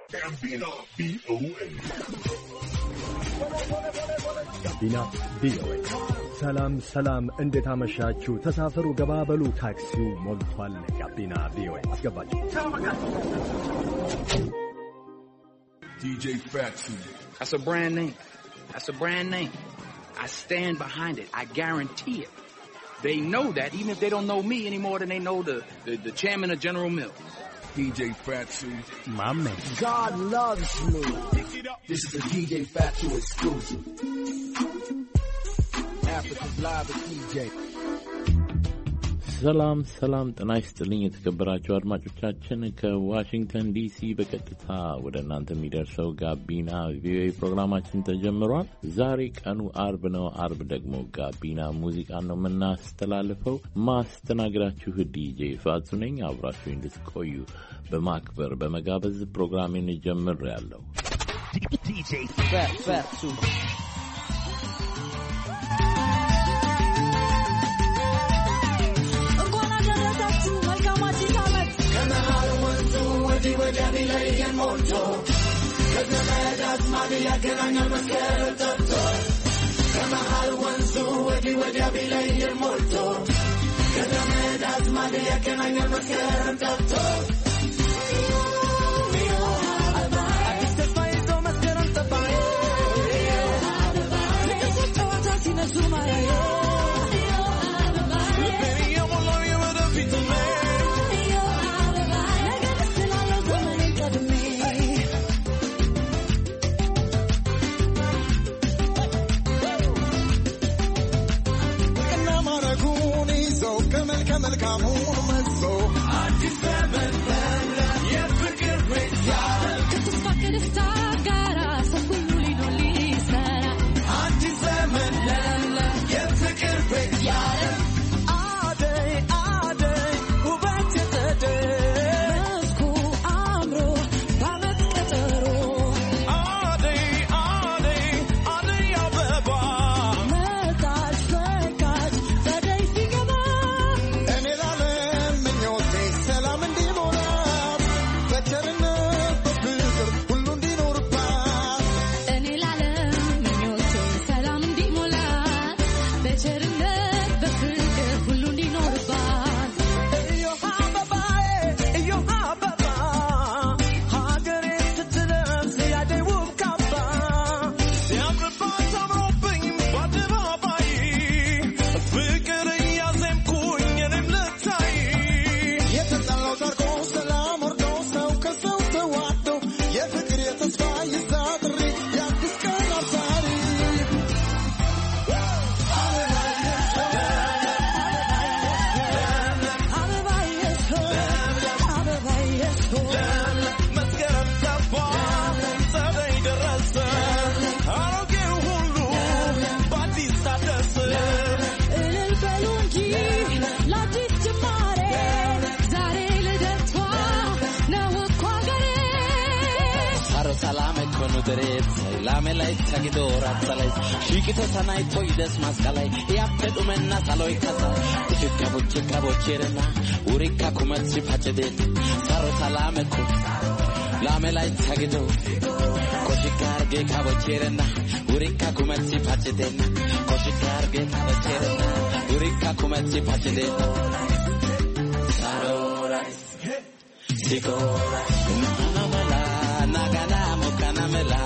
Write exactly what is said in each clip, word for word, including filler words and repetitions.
ጋቢና ቪኦኤ ጋቢና ቪኦኤ። ሰላም ሰላም፣ እንዴት አመሻችሁ? ተሳፈሩ፣ ገባበሉ፣ ታክሲው ሞልቷል። ጋቢና ቪኦኤ አስገባችሁ። ዲጄ Fatsu. That's a brand name. That's a brand name. I stand behind it. I guarantee it. They know that, even if they don't know me any more than they know the, the, the chairman of General Mills. D J Fatsu. My man. God loves me. This is a D J Fatsu exclusive. Africa's live with D J. ሰላም ሰላም ጤና ይስጥልኝ የተከበራችሁ አድማጮቻችን ከዋሽንግተን ዲሲ በቀጥታ ወደ እናንተ የሚደርሰው ጋቢና ቪኦኤ ፕሮግራማችን ተጀምሯል። ዛሬ ቀኑ አርብ ነው። አርብ ደግሞ ጋቢና ሙዚቃ ነው የምናስተላልፈው። ማስተናገዳችሁ ዲጄ ፋቱ ነኝ። አብራችሁ እንድትቆዩ በማክበር በመጋበዝ ፕሮግራሜን ጀምሬያለሁ። ዲጄ ፋቱ ወዲያኔ ላይ የሞልቶ ከዘመዳት ማግያ ገናኛ መስከረ ጠጥቶ ከመሃል ወንዙ ወዲ ወዲያኔ ላይ የሞልቶ ከዘመዳት ማግያ ገናኛ መስከረ ጠጥቶ አዲስ ተስፋ ይዞ መስከረም ጠባይ ለተሰጠዋታ ሲነሱ ማያየ መልካሙን መሶ አዲስ ዘመን የፍቅር ቤት ከተስፋ ከደስታ ጋራ ሰው ሁሉ ሊኖር ሊሰራ አዲስ ዘመን የፍቅር ቤት አደይ አደይ ውበት የጸደይ መስኩ አምሮ በዓመት ቀጠሮ አደይ አደይ አደይ አበባ መጣች ፈካች ጸደይ ሲገባ Lamelai Tagidora Salai, Shikito Sanai Toides Mascalai, Yapedumena Saloi Casa, Chica Chica Bocherena, Urika Kumatsi Pachedin, Saro Salameku, Lamelai Tagido, Koshikarge Kabocherena, Urika Kumatsi Pachedin, Koshikarge Kabocherena, Urika Kumatsi Pachedin, Saro Sigora, Namala, Nagana, Mokanamela,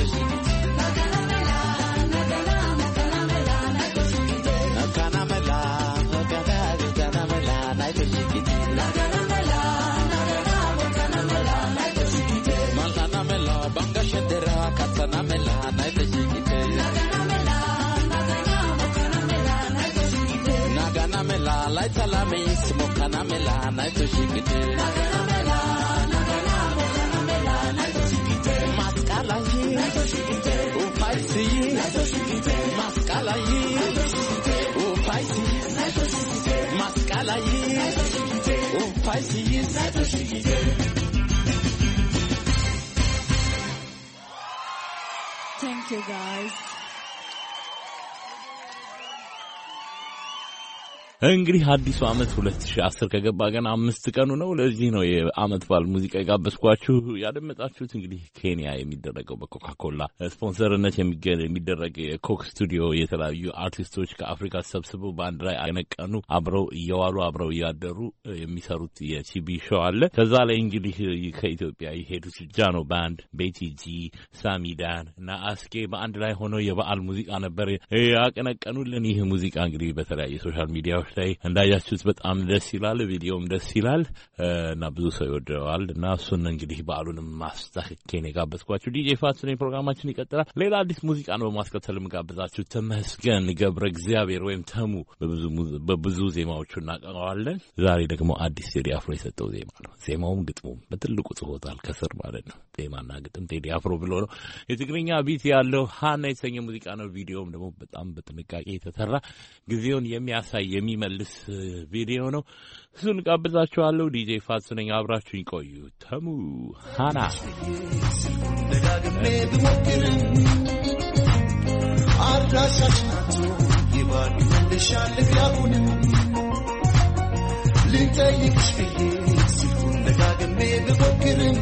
Thank you, guys. እንግዲህ አዲሱ አመት ሁለት ሺህ አስር ከገባ ገና አምስት ቀኑ ነው። ለዚህ ነው የአመት በዓል ሙዚቃ ጋበዝኳችሁ። ያደመጣችሁት እንግዲህ ኬንያ የሚደረገው በኮካኮላ ስፖንሰርነት የሚደረግ የኮክ ስቱዲዮ የተለያዩ አርቲስቶች ከአፍሪካ ተሰብስበው በአንድ ላይ አነቀኑ አብረው እየዋሉ አብረው እያደሩ የሚሰሩት የቲቪ ሾው አለ። ከዛ ላይ እንግዲህ ከኢትዮጵያ የሄዱት ጃኖ ባንድ፣ ቤቲጂ፣ ሳሚዳን እና አስኬ በአንድ ላይ ሆነው የበዓል ሙዚቃ ነበር ያቀነቀኑልን። ይህ ሙዚቃ እንግዲህ በተለያየ ሶሻል ሚዲያዎች ላይ እንዳያችሁት በጣም ደስ ይላል። ቪዲዮም ደስ ይላል እና ብዙ ሰው ይወደዋል እና እሱን እንግዲህ በዓሉንም ማስተካከል የጋበዝኳችሁ ዲጄ ፋቱ ነኝ። ፕሮግራማችን ይቀጥላል። ሌላ አዲስ ሙዚቃ ነው በማስከተል የምጋብዛችሁ። ተመስገን ገብረ እግዚአብሔር ወይም ተሙ በብዙ በብዙ ዜማዎቹ እናቀርበዋለን። ዛሬ ደግሞ አዲስ ቴዲ አፍሮ የሰጠው ዜማ ነው። ዜማውም ግጥሙም በትልቁ ጽፎታል ከስር ማለት ነው። ዜማና ግጥም ቴዲ አፍሮ ብሎ ነው። የትግርኛ ቢት ያለው ሃና የተሰኘ ሙዚቃ ነው። ቪዲዮም ደግሞ በጣም በጥንቃቄ የተሰራ ጊዜውን የሚያሳይ የሚመልስ ቪዲዮ ነው። እሱን ጋብዛችኋለሁ። ዲጄ ፋቱ ነኝ። አብራችሁኝ ቆዩ። ተሙ ሃና ደጋግሜ ብሞክርም አድራሻሽናቱ ይባል መልሻል ያሁንም ልጠይቅሽ ብዬ ስልኩን ደጋግሜ ብሞክርም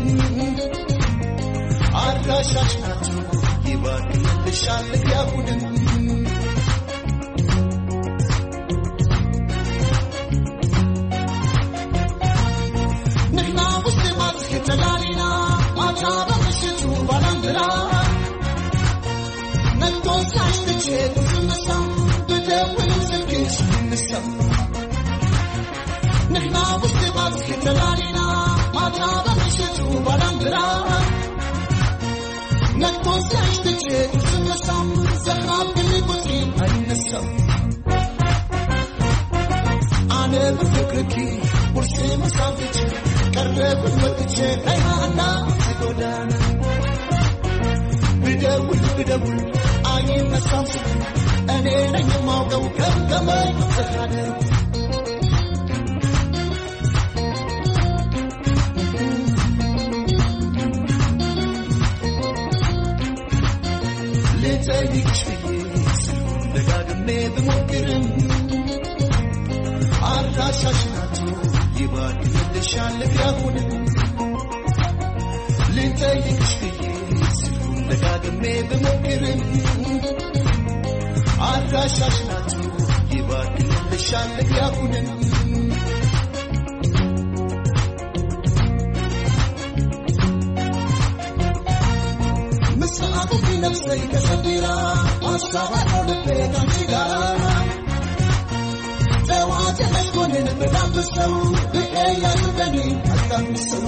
አድራሻሽናቱ ይባል መልሻል ያሁንም ተላሊና ማቻባ ምሽቱ ባላንድራ ነቶን ሳሽትቼ ትስመሳም ብደውልም ስልክሽ ምሰም ንሕና ውስጥ ባዝኪ ተላሊና ማቻባ ምሽቱ ባላንድራ ነቶን ሳሽትቼ ትስመሳም ዘኻብ ግኒ ቁጥሪ አይነሰም አነ ብፍቅርኪ ውርሲ መሳፍች ቀረብ ወጥቼ አይሃና ተጎዳና ብደውል ብደውል አይነሳም እኔ ነኝ የማውቀው ገምገመኝ ተካደ ልጠይቅሽ ብዬ ስልኩን ደጋግሜ ብሞክርም አድራሻሽናቱ ይባል መልሻል ያሁንም ልጠይቅሽ ብዬ ስልኩን ደጋግሜ ብሞክርም አድራሻሽናቱ ይባል መልሻል ያሁንም ምስዓቱ ቢነፍሰኝ ከሰቢራ አሳባቶ ልቤ ካንቺ ጋራ ተዋት መስኮንን ብላብሰው ብቀያዝበኒ አታምሰው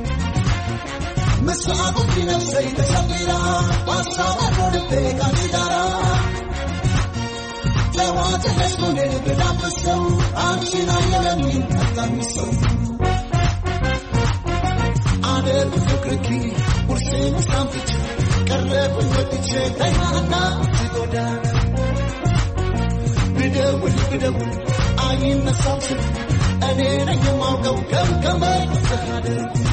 መስዓቱ ቢነፍሰኝ ከሰቢራ አሳባቶ ልቤ ካንቺ ጋራ ተዋት መስኮንን ብላብሰው አንቺን አየለኒ አታምሰው አነ ብፍቅርኪ ውርሴ መስታምትች ቀረብን ወጥቼ ተይሃና ትጎዳና ብደውል ብደውል አይነሳም ስል እኔ ነኝ የማውቀው ገምገመኝ ተካደ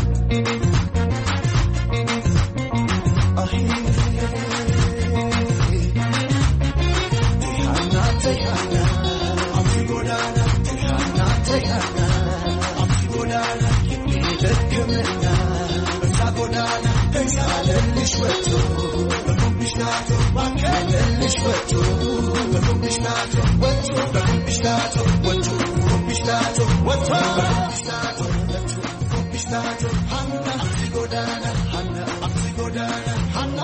ተይሃና ተይሃና አምሲ ጎዳና ተይሃና ተይሃና አምሲ ጎዳና የሚደክምና በዛ ጎዳና ተንሳለልሽ ወጥቶ በኩምሽናቶ ባከለልሽ ወጥቶ በኩምሽናቶ ወጥቶ በኩምሽናቶ ወጥቶ ኩምሽናቶ ወጥቶ በኩምሽናቶ ወጥቶ ኩምሽናቶ ሃና አምሲ ጎዳና ሃና አምሲ ጎዳና ሃና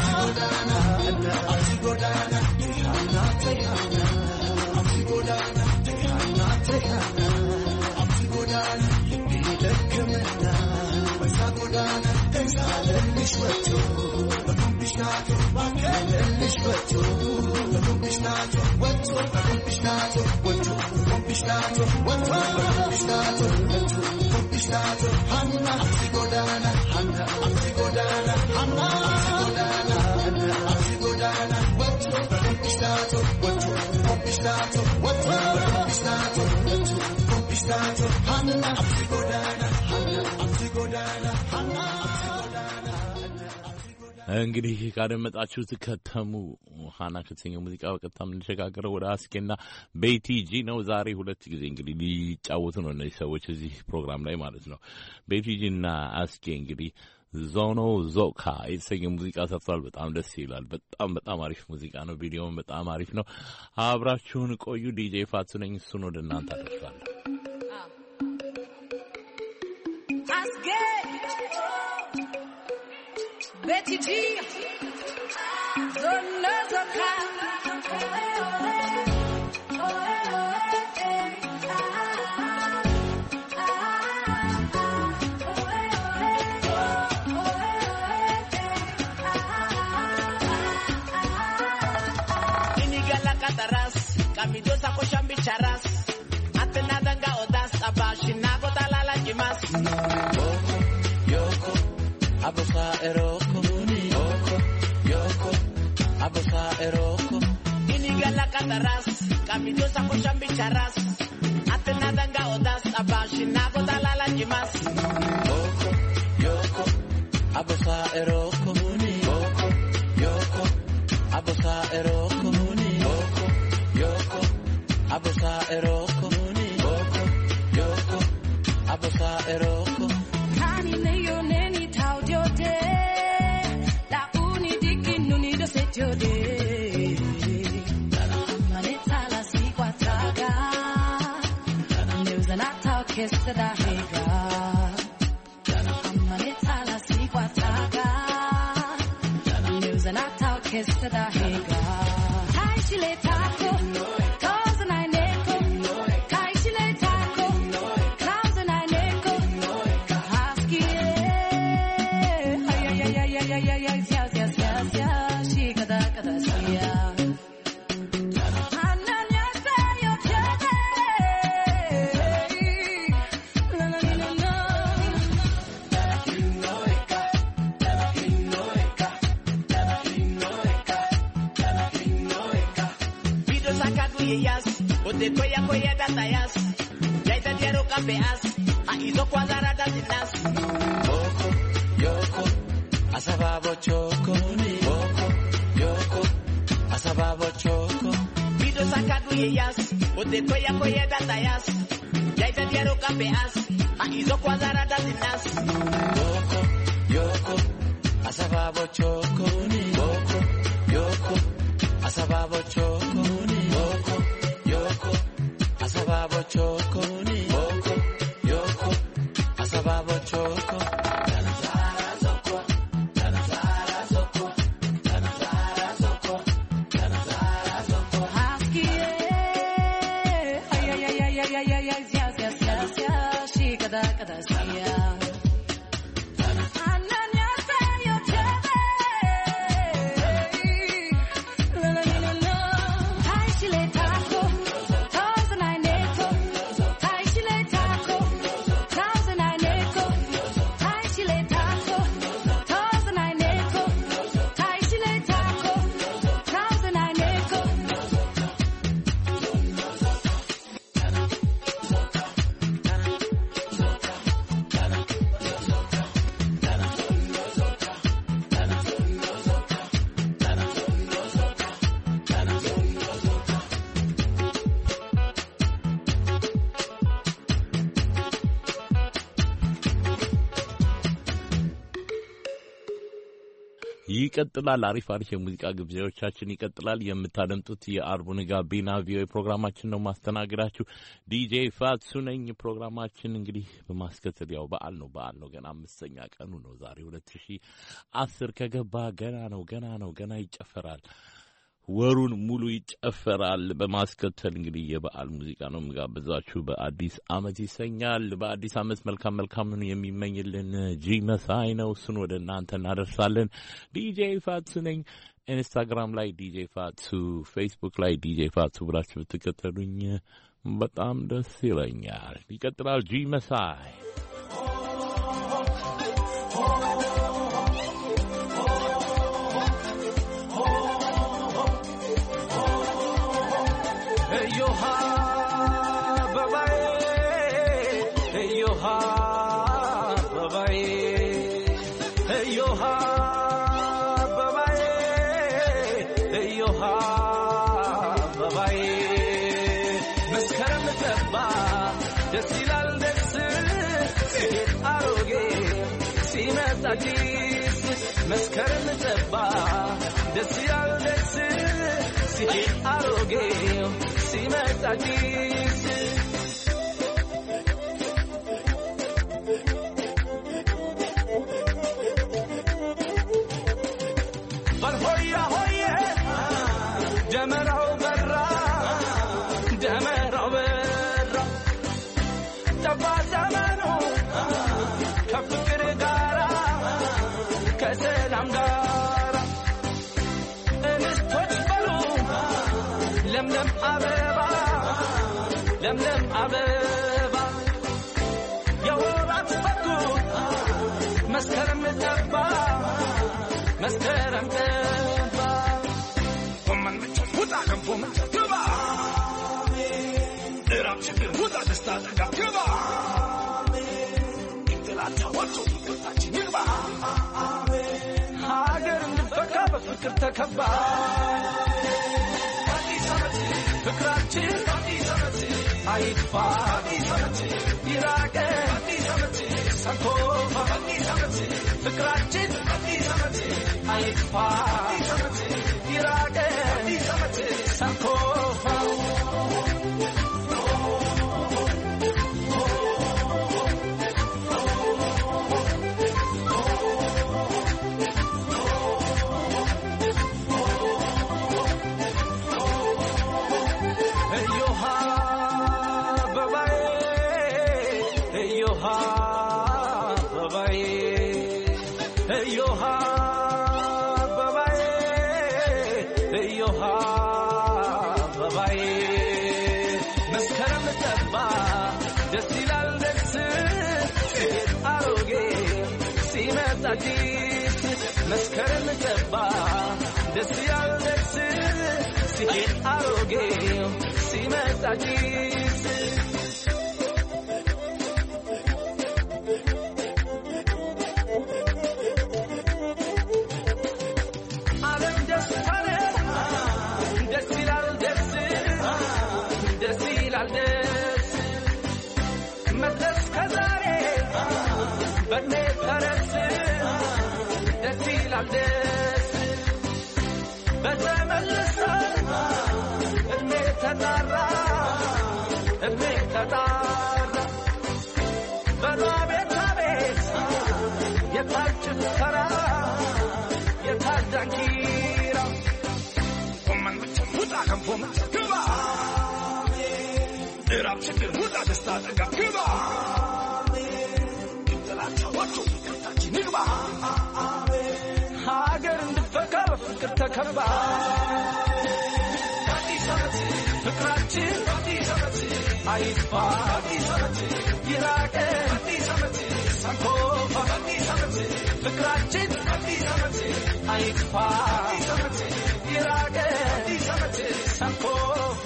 አምሲ ጎዳና ሃና አምሲ ጎዳና ተይሃና አምሲ ጎዳና ተይሃና ተይሃና አምሲ ጎዳና የሚደክምና በዛ ጎዳና ተንሳለልሽ ወጥቶ በኩምሽናቶ ባከለልሽ ወጥቶ በኩምሽናቶ ወጥቶ በኩምሽናቶ ወጥቶ ኩምሽናቶ ወጥቶ በኩምሽናቶ ወጥቶ ኩምሽናቶ ሃና አምሲ ጎዳና ሃና አምሲ ጎዳና ሃና አምሲ ጎዳና ሃና አምሲ ጎዳና ወጥቶ በኩምሽናቶ ወጥቶ ኩምሽናቶ ወጥቶ በኩምሽናቶ ወጥቶ ኩምሽናቶ ሃና አምሲ ጎዳና ሃና አምሲ ጎዳና ሃና አምሲ ጎዳና ሃና አምሲ ጎዳና እንግዲህ ካደመጣችሁት ከተሙ ሃና ከተሰኘው ሙዚቃ በቀጥታ የምንሸጋገረው ወደ አስኬና ቤቲጂ ነው። ዛሬ ሁለት ጊዜ እንግዲህ ሊጫወቱ ነው እነዚህ ሰዎች እዚህ ፕሮግራም ላይ ማለት ነው። ቤቲጂና አስኬ እንግዲህ ዞኖ ዞካ የተሰኘ ሙዚቃ ሰርቷል። በጣም ደስ ይላል። በጣም በጣም አሪፍ ሙዚቃ ነው። ቪዲዮውን በጣም አሪፍ ነው። አብራችሁን ቆዩ። ዲጄ ፋቱ ነኝ። እሱን ወደ እናንተ አደርሳለሁ። አስኬ Betty G, Zono Zoka. Inigala kataras, kamidosa koshambi charas. Atenadanga odas abashina kotalala jimas. Yoko, abusa eroko. Abusa eroko inigala kataras kamidosa koshambi charas atenadanga odas abashina kotalala jimas yoko yoko abusa eroko yoko yoko abusa eroko yoko yoko abusa eroko yoko yoko abusa eroko kani neyo neni taujote Your day, Manitala Siquataga, news and I talk kiss to the Haga, Manitala Siquataga, news and I talk kiss to the Haga. Hi, Chile Taco, cause and I neko, Kai Chile Taco, clouds and I neko, Husky, ay, ay, ay, ay, ay, ay, ay, yes, yes, yes, yes. Ote koya koya datayas, yaita diaro kapeas, aizo kwadara datinas. Yoko, yoko, asababo choko, yoko, yoko, asababo choko. Pido sakadu yeyas, ote koya koya datayas, yaita diaro kapeas, aizo kwadara datinas. Yoko, yoko, asababo choko, yoko, yoko, asababo choko, yoko. Yoko, asababo choko, Yoko, Yoko, asababo choko. Tanazara zoko, Tanazara zoko, Tanazara zoko, Tanazara zoko. Husky, ay ay ay ay ay ay ay ay yes yes yes yes, she kada kada siya. ይቀጥላል። አሪፍ አሪፍ የሙዚቃ ግብዣዎቻችን ይቀጥላል። የምታደምጡት የአርቡን ጋቢና ቪኦኤ ፕሮግራማችን ነው። ማስተናገዳችሁ ዲጄ ፋቱ ነኝ። ፕሮግራማችን እንግዲህ በማስከተል ያው በዓል ነው በዓል ነው ገና አምስተኛ ቀኑ ነው ዛሬ ሁለት ሺህ አስር ከገባ ገና ነው ገና ነው ገና ይጨፈራል። ወሩን ሙሉ ይጨፈራል። በማስከተል እንግዲህ የበዓል ሙዚቃ ነው የምጋብዛችሁ። በአዲስ አመት ይሰኛል። በአዲስ አመት መልካም መልካም የሚመኝልን ጂ መሳይ ነው። እሱን ወደ እናንተ እናደርሳለን። ዲጄ ፋቱ ነኝ። ኢንስታግራም ላይ ዲጄ ፋቱ፣ ፌስቡክ ላይ ዲጄ ፋቱ ብላችሁ ብትከተሉኝ በጣም ደስ ይለኛል። ይቀጥላል ጂ መሳይ ሲመጣዲስ መስከረም ጠባ ደስ ይላል ደስ ሲሄድ አሮጌው ሲመጣዲስ በልሆያ ሆዬ ደመራው በራ ደመራው በራ ጠባ ዘመኑ ከፍቅር ጋራ ከሰላም ጋራ እንስቶች በሉ ለምለም አበባ ለምለም አበባ የወራት ፈቱ መስከረም ጠባ መስከረም ጠባ ወመን ውጣ ገንፎ ግባ እራብ ችግር ውጣ ደስታ ጠጋ ግባ ጥላቻ ወጥቶ ፍቅርታችን ይግባ ሀገር እንድፈካ በፍቅር ተከባ አዲስ ዓመት ፍቅራችን አዲስ ዓመት አይጥፋ አዲስ ዓመት ይራቅ አዲስ ዓመት ሰንኮፋ አዲስ ዓመት ፍቅራችን አዲስ ዓመት አይጥፋ አዲስ ዓመት ይራቅ አዲስ ዓመት ሰንኮፋ መስከረም ገባ ደስ ይላል ደስ ሲሄድ አሮጌው ሲመጣ አዲስ ዓለም ደስታ ነው ደስ ይላል ደስ ደስ ይላል ደስ መለስ ከዛሬ በኔ ተረስ ደስ ይላል ደስ በተመለሰ እድሜ ተጣራ እድሜ ተጣራ በቤት ቤት የታች ተራ የታች ዳንኪራ ወመን ውጣ ገንፎ ግባ እራብ ችግር ውጣ ደስታ ጠጋ ግባ ጥላቻ ወጥቶ ፍቅርታችን ይግባ ሀገር እንድፈካ በፍቅር ተከባ አዲስ ዓመት ፍቅራችን አዲስ ዓመት አይጥፋ አዲስ ዓመት ይራቅ አዲስ ዓመት ሰንኮፋ አዲስ ዓመት ፍቅራችን አዲስ ዓመት አይጥፋ አዲስ ዓመት ይራቅ አዲስ ዓመት ሰንኮፋ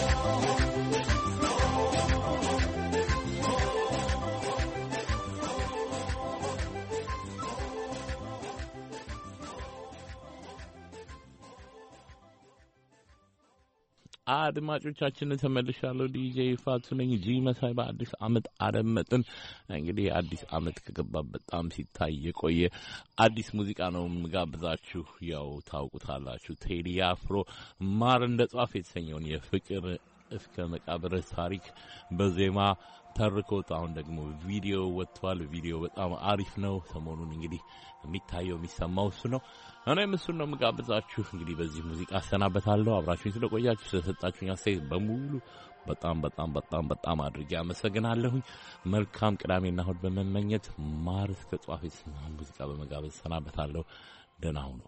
አድማጮቻችን ተመልሻለሁ። ዲጄ ፋቱ ነኝ። ጂ መሳይ በአዲስ ዓመት አደመጥን። እንግዲህ አዲስ ዓመት ከገባ በጣም ሲታይ የቆየ አዲስ ሙዚቃ ነው የምጋብዛችሁ። ያው ታውቁታላችሁ፣ ቴዲ አፍሮ ማር እንደ ጧፍ የተሰኘውን የፍቅር እስከ መቃብር ታሪክ በዜማ ተርኮት አሁን ደግሞ ቪዲዮ ወጥቷል። ቪዲዮ በጣም አሪፍ ነው። ሰሞኑን እንግዲህ የሚታየው የሚሰማው እሱ ነው። እኔም እሱን ነው የምጋብዛችሁ። እንግዲህ በዚህ ሙዚቃ አሰናበታለሁ። አብራችሁኝ ስለቆያችሁ ስለሰጣችሁኝ አስተያየት በሙሉ በጣም በጣም በጣም በጣም አድርጌ አመሰግናለሁኝ። መልካም ቅዳሜና እሑድ በመመኘት ማር እስከ ጧፍ የተሰኘውን ሙዚቃ በመጋበዝ አሰናበታለሁ። ደህና ሁኑ።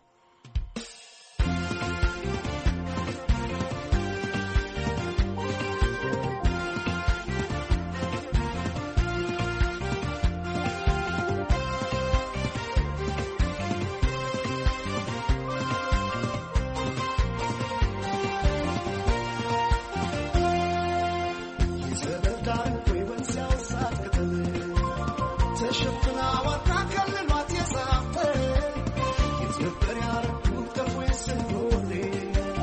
It's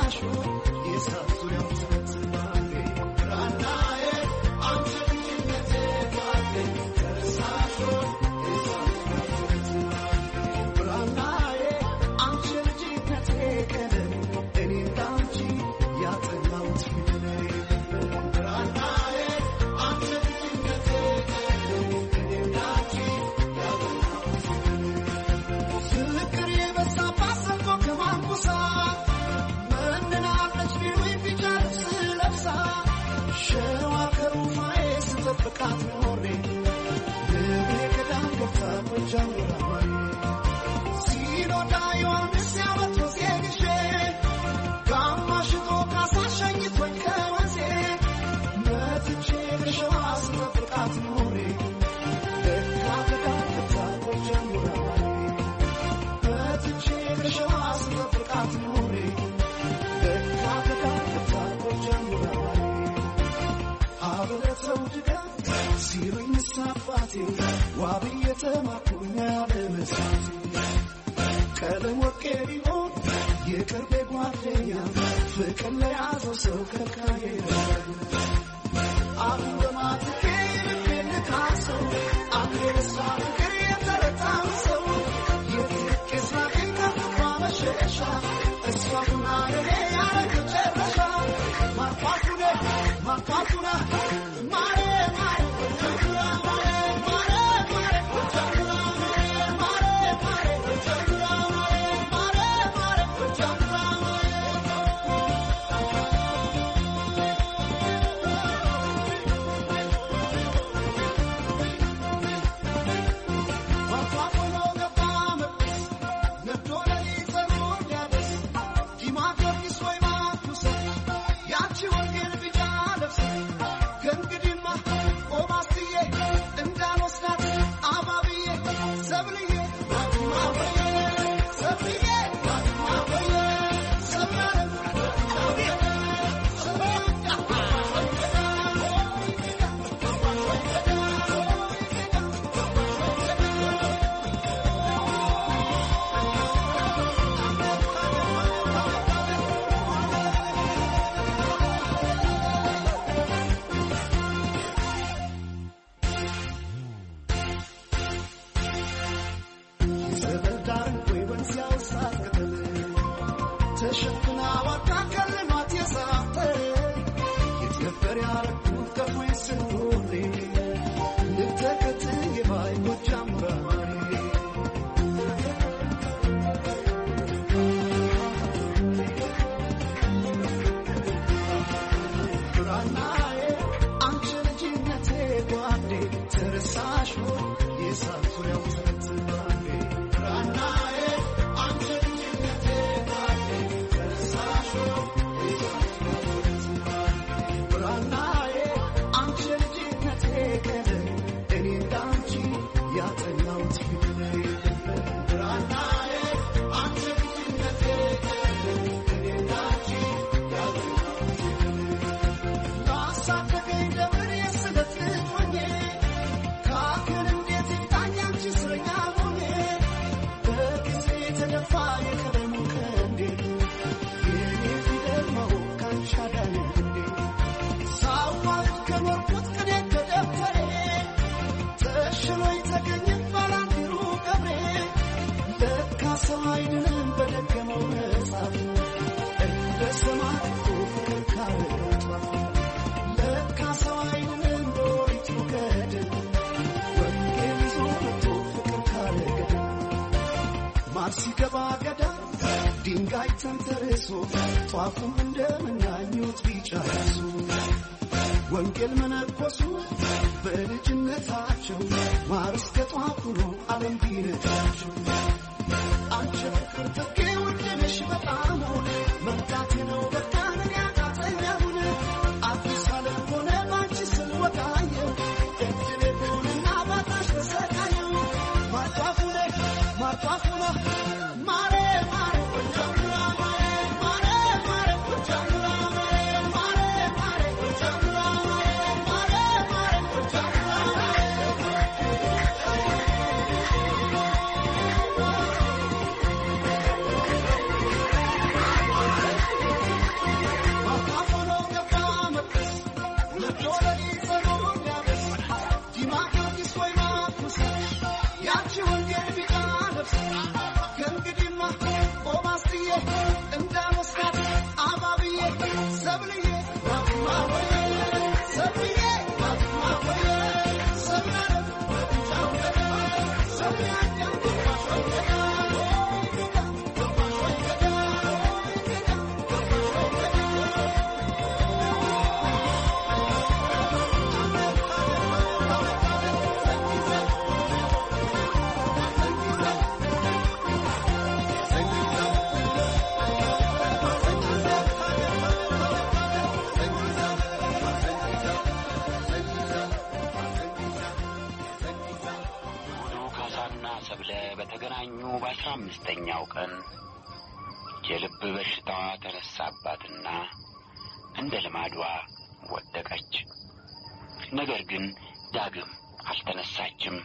ወንጌል መነኮሱ በልጅነታቸው ማርስ ከጧፉሎ ዓለም ቢነታቸው አንቺ ፍቅር ተኬ ወደነሽ በጣም መርካቴ ነው በቃ ነጋታኛውን አዲስ ዓለም ሆነ ባንቺ ስልወጣየው እጅኔ ቢሆንና ባታሽ ተሰቃየው ማጧፉነ ማጧፉነ ማሬ ማሬ ወንጀምራ ማሬ ማሬ ማሬ ወንጀምራ በተገናኙ በአስራ አምስተኛው ቀን የልብ በሽታዋ ተነሳባትና እንደ ልማዷ ወደቀች። ነገር ግን ዳግም አልተነሳችም።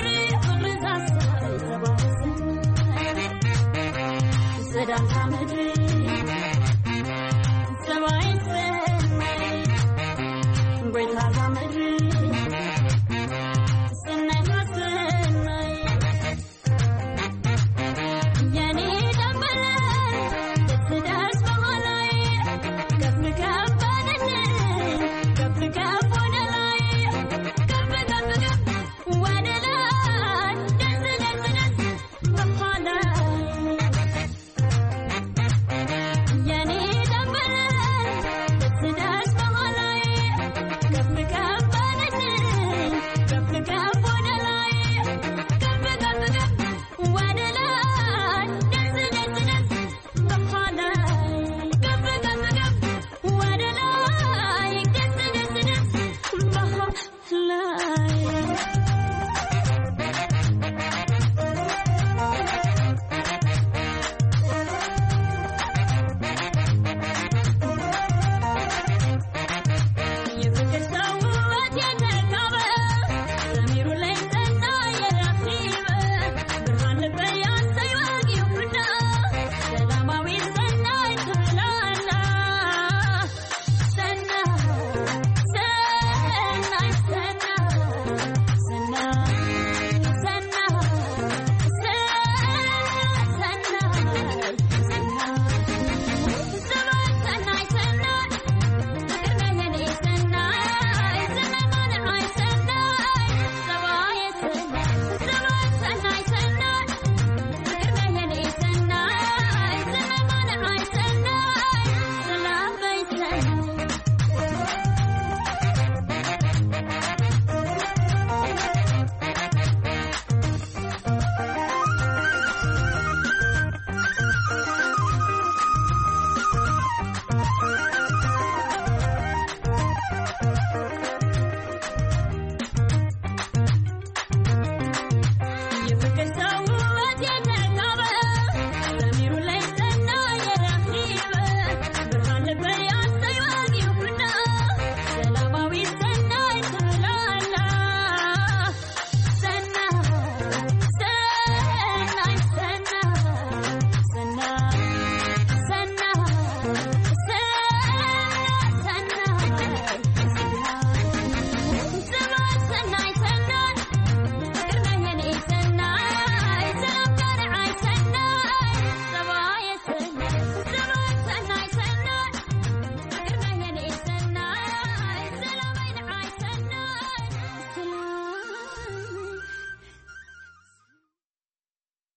I'm